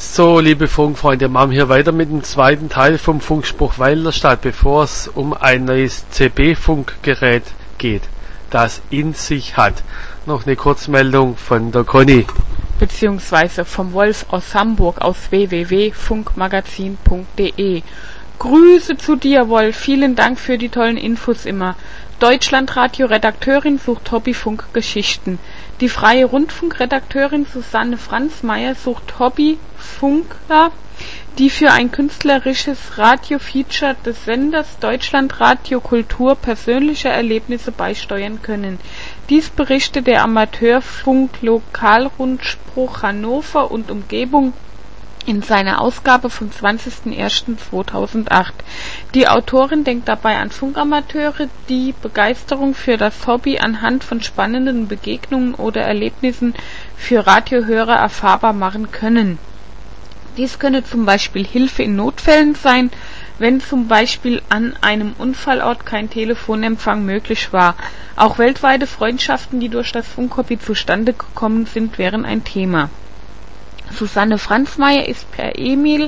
So, liebe Funkfreunde, machen wir hier weiter mit dem zweiten Teil vom Funkspruch Weilerstadt, bevor es um ein neues CB-Funkgerät geht, das in sich hat. Noch eine Kurzmeldung von der Conny. Beziehungsweise vom Wolf aus Hamburg aus www.funkmagazin.de. Grüße zu dir, Wolf. Vielen Dank für die tollen Infos immer. Deutschlandradio-Redakteurin sucht Hobbyfunkgeschichten. Die freie Rundfunkredakteurin Susanne Franzmeier sucht Hobbyfunkler, die für ein künstlerisches Radio-Feature des Senders Deutschlandradio Kultur persönliche Erlebnisse beisteuern können. Dies berichtet der Amateurfunk-Lokalrundspruch Hannover und Umgebung in seiner Ausgabe vom 20.01.2008. Die Autorin denkt dabei an Funkamateure, die Begeisterung für das Hobby anhand von spannenden Begegnungen oder Erlebnissen für Radiohörer erfahrbar machen können. Dies könne zum Beispiel Hilfe in Notfällen sein, wenn zum Beispiel an einem Unfallort kein Telefonempfang möglich war. Auch weltweite Freundschaften, die durch das Funkhobby zustande gekommen sind, wären ein Thema. Susanne Franzmeier ist per E-Mail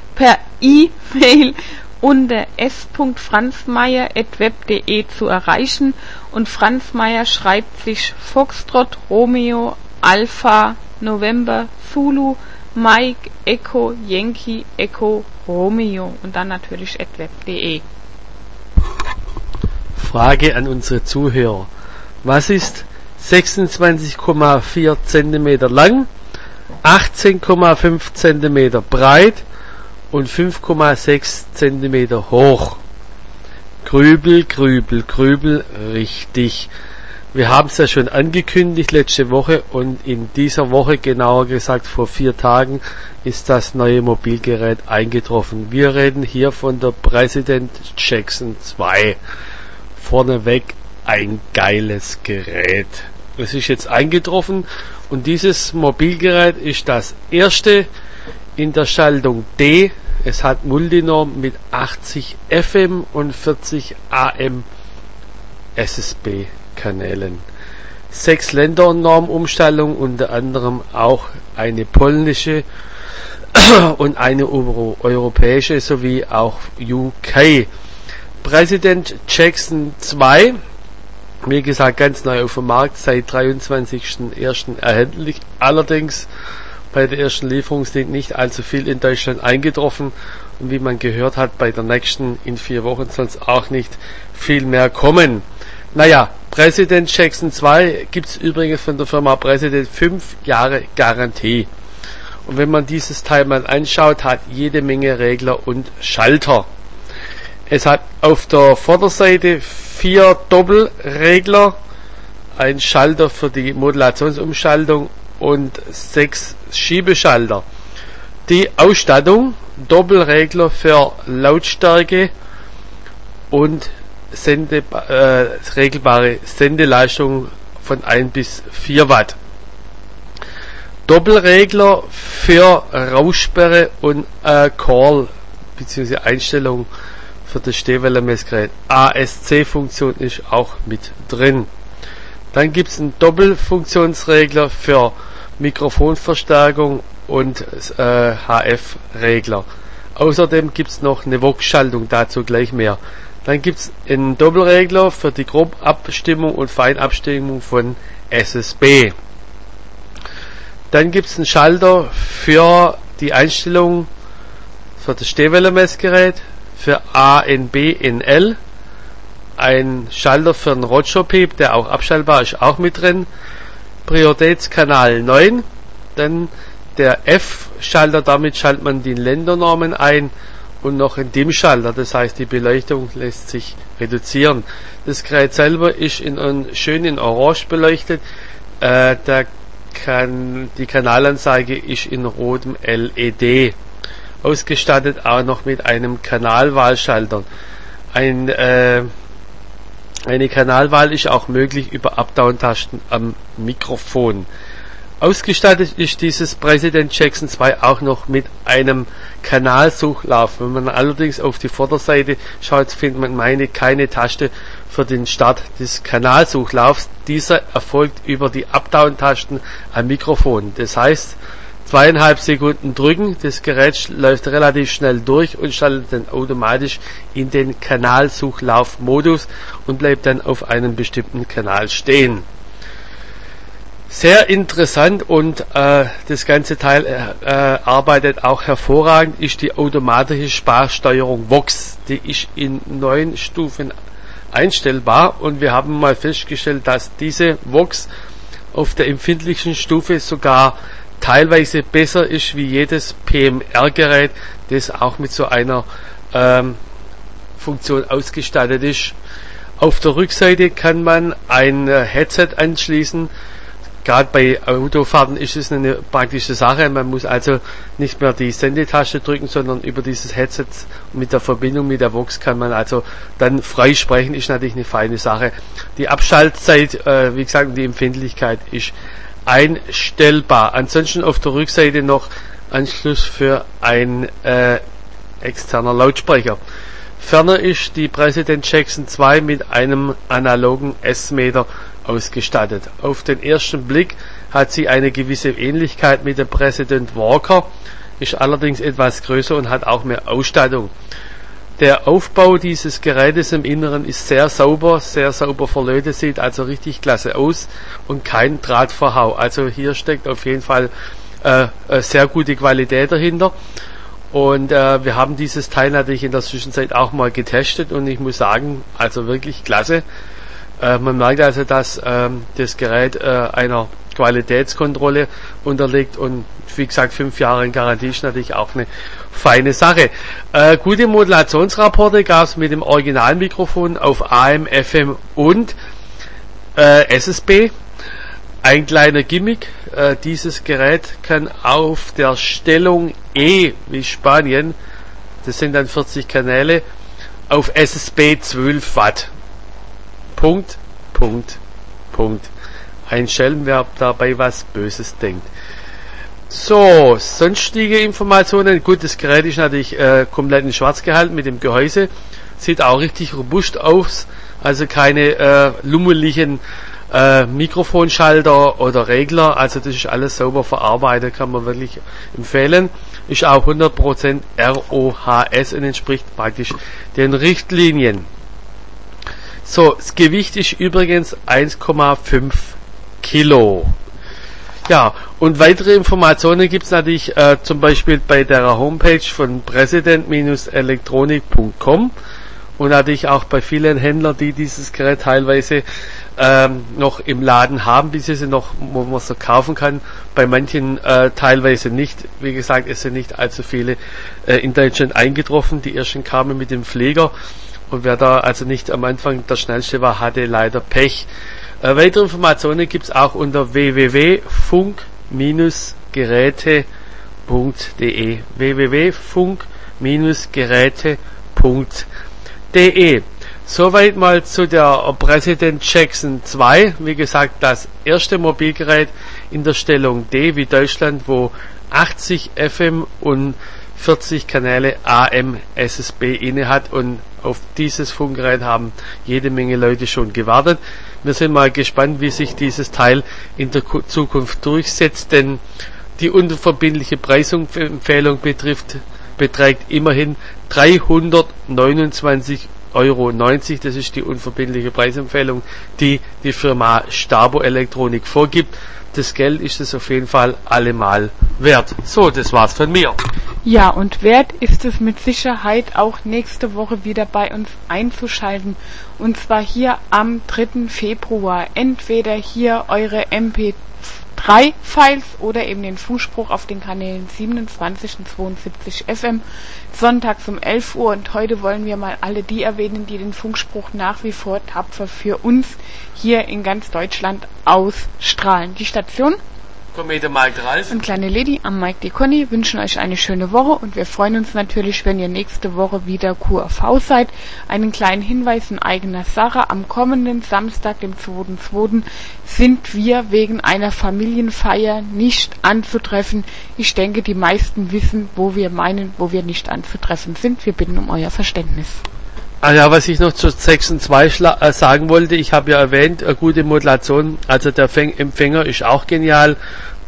unter s.franzmeier@web.de zu erreichen und Franzmeier schreibt sich Foxtrot, Romeo, Alpha, November, Zulu, Mike, Echo, Yankee, Echo, Romeo und dann natürlich @web.de. Frage an unsere Zuhörer. Was ist 26,4 cm lang, 18,5 cm breit und 5,6 cm hoch? Grübel, Grübel, Grübel, richtig. Wir haben es ja schon angekündigt letzte Woche und in dieser Woche, genauer gesagt vor 4 Tagen, ist das neue Mobilgerät eingetroffen. Wir reden hier von der President Jackson 2. Vorneweg ein geiles Gerät. Es ist jetzt eingetroffen und dieses Mobilgerät ist das erste in der Schaltung D. Es hat Multinorm mit 80 FM und 40 AM SSB Kanälen. 6 Ländernormumstellungen, unter anderem auch eine polnische und eine europäische sowie auch UK. President Jackson 2, wie gesagt, ganz neu auf dem Markt, seit 23.01. erhältlich. Allerdings bei der ersten Lieferung sind nicht allzu viel in Deutschland eingetroffen und wie man gehört hat, bei der nächsten in 4 Wochen soll es auch nicht viel mehr kommen. Naja, President Jackson 2 gibt es übrigens von der Firma President 5 Jahre Garantie. Und wenn man dieses Teil mal anschaut, hat jede Menge Regler und Schalter. Es hat auf der Vorderseite 4 Doppelregler, ein Schalter für die Modulationsumschaltung und 6 Schiebeschalter. Die Ausstattung: Doppelregler für Lautstärke und regelbare Sendeleistung von 1 bis 4 Watt. Doppelregler für Rauschsperre und Call bzw. Einstellung für das Stehwellenmessgerät. ASC-Funktion ist auch mit drin. Dann gibt es einen Doppelfunktionsregler für Mikrofonverstärkung und HF-Regler. Außerdem gibt es noch eine VOX-Schaltung, dazu gleich mehr. Dann gibt es einen Doppelregler für die Grobabstimmung und Feinabstimmung von SSB. Dann gibt es einen Schalter für die Einstellung für das Stehwellenmessgerät, für ANB-NL, ein Schalter für den Roger-Piep, der auch abschaltbar ist, auch mit drin, Prioritätskanal 9, dann der F-Schalter, damit schaltet man die Ländernormen ein, und noch ein Dimmschalter, das heißt die Beleuchtung lässt sich reduzieren. Das Gerät selber ist schön in Orange beleuchtet, die Kanalanzeige ist in rotem LED. Ausgestattet auch noch mit einem Kanalwahlschalter. Eine Kanalwahl ist auch möglich über Up-Down-Tasten am Mikrofon. Ausgestattet ist dieses President Jackson 2 auch noch mit einem Kanalsuchlauf. Wenn man allerdings auf die Vorderseite schaut, findet man keine Taste für den Start des Kanalsuchlaufs. Dieser erfolgt über die Up-Down-Tasten am Mikrofon. Das heißt, 2,5 Sekunden drücken, das Gerät läuft relativ schnell durch und schaltet dann automatisch in den Kanalsuchlaufmodus und bleibt dann auf einem bestimmten Kanal stehen. Sehr interessant und das ganze Teil arbeitet auch hervorragend, ist die automatische Sprachsteuerung VOX. Die ist in 9 Stufen einstellbar und wir haben mal festgestellt, dass diese VOX auf der empfindlichen Stufe sogar teilweise besser ist wie jedes PMR-Gerät, das auch mit so einer Funktion ausgestattet ist. Auf der Rückseite kann man ein Headset anschließen. Gerade bei Autofahrten ist es eine praktische Sache. Man muss also nicht mehr die Sendetaste drücken, sondern über dieses Headset mit der Verbindung mit der VOX kann man also dann frei sprechen. Ist natürlich eine feine Sache. Die Abschaltzeit, wie gesagt, die Empfindlichkeit ist einstellbar. Ansonsten auf der Rückseite noch Anschluss für ein externer Lautsprecher. Ferner ist die President Jackson 2 mit einem analogen S-Meter ausgestattet. Auf den ersten Blick hat sie eine gewisse Ähnlichkeit mit der President Walker, ist allerdings etwas größer und hat auch mehr Ausstattung. Der Aufbau dieses Gerätes im Inneren ist sehr sauber verlötet, sieht also richtig klasse aus und kein Drahtverhau. Also hier steckt auf jeden Fall sehr gute Qualität dahinter. Und wir haben dieses Teil natürlich in der Zwischenzeit auch mal getestet und ich muss sagen, also wirklich klasse. Man merkt also, dass das Gerät einer Qualitätskontrolle unterliegt und wie gesagt 5 Jahre in Garantie ist natürlich auch eine feine Sache. Gute Modulationsrapporte gab es mit dem Originalmikrofon auf AM, FM und SSB. Ein kleiner Gimmick, dieses Gerät kann auf der Stellung E wie Spanien, das sind dann 40 Kanäle, auf SSB 12 Watt. Punkt. Ein Schelm, wer dabei was Böses denkt. So, sonstige Informationen. Gut, das Gerät ist natürlich komplett in schwarz gehalten mit dem Gehäuse. Sieht auch richtig robust aus. Also keine lummeligen Mikrofonschalter oder Regler. Also das ist alles sauber verarbeitet, kann man wirklich empfehlen. Ist auch 100% RoHS und entspricht praktisch den Richtlinien. So, das Gewicht ist übrigens 1,5 Kilo. Ja, und weitere Informationen gibt es natürlich zum Beispiel bei der Homepage von president-elektronik.com und natürlich auch bei vielen Händlern, die dieses Gerät teilweise noch im Laden haben, bis sie noch, wo man so kaufen kann. Bei manchen teilweise nicht. Wie gesagt, es sind nicht allzu viele in Deutschland eingetroffen. Die ersten kamen mit dem Flieger. Und wer da also nicht am Anfang der schnellste war, hatte leider Pech. Weitere Informationen gibt es auch unter www.funk-geräte.de www.funk-geräte.de. Soweit mal zu der President Jackson 2. Wie gesagt, das erste Mobilgerät in der Stellung D wie Deutschland, wo 80 FM und 40 Kanäle AM SSB inne hat und auf dieses Funkgerät haben jede Menge Leute schon gewartet. Wir sind mal gespannt, wie sich dieses Teil in der Zukunft durchsetzt, denn die unverbindliche Preisempfehlung beträgt immerhin 329,90 €. Das ist die unverbindliche Preisempfehlung, die die Firma Stabo Elektronik vorgibt. Das Geld ist es auf jeden Fall allemal wert. So, das war's von mir. Ja, und wert ist es mit Sicherheit auch nächste Woche wieder bei uns einzuschalten. Und zwar hier am 3. Februar. Entweder hier eure MP3-Files oder eben den Funkspruch auf den Kanälen 27 und 72 FM. Sonntags um 11 Uhr. Und heute wollen wir mal alle die erwähnen, die den Funkspruch nach wie vor tapfer für uns hier in ganz Deutschland ausstrahlen. Die Station Komet Mike Ralf und kleine Lady am Mike die Conny wünschen euch eine schöne Woche und wir freuen uns natürlich, wenn ihr nächste Woche wieder QRV seid. Einen kleinen Hinweis in eigener Sache. Am kommenden Samstag, dem 2.2., sind wir wegen einer Familienfeier nicht anzutreffen. Ich denke, die meisten wissen, wo wir nicht anzutreffen sind. Wir bitten um euer Verständnis. Ah ja, was ich noch zur Jackson 2 sagen wollte, ich habe ja erwähnt, gute Modulation, also der Empfänger ist auch genial,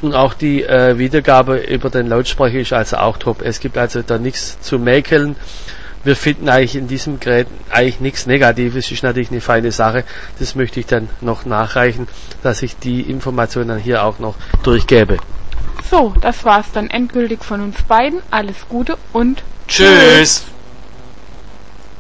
Und auch die Wiedergabe über den Lautsprecher ist also auch top. Es gibt also da nichts zu mäkeln. Wir finden eigentlich in diesem Gerät eigentlich nichts Negatives. Ist natürlich eine feine Sache. Das möchte ich dann noch nachreichen, dass ich die Informationen dann hier auch noch durchgebe. So, das war's dann endgültig von uns beiden. Alles Gute und Tschüss!